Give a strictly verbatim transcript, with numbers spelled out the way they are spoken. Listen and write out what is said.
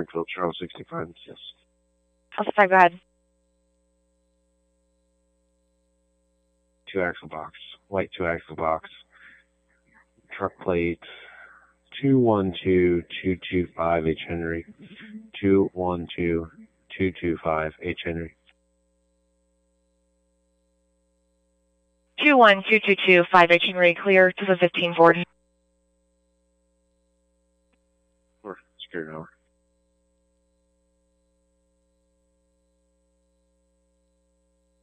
Springfield, Charles sixty-five, yes. Alpha five, go ahead. Two axle box, white two axle box, truck plate two one two two two five H Henry, two one two two two five H Henry. two one two two two five H Henry, clear to the fifteen Ford. Or secure an hour.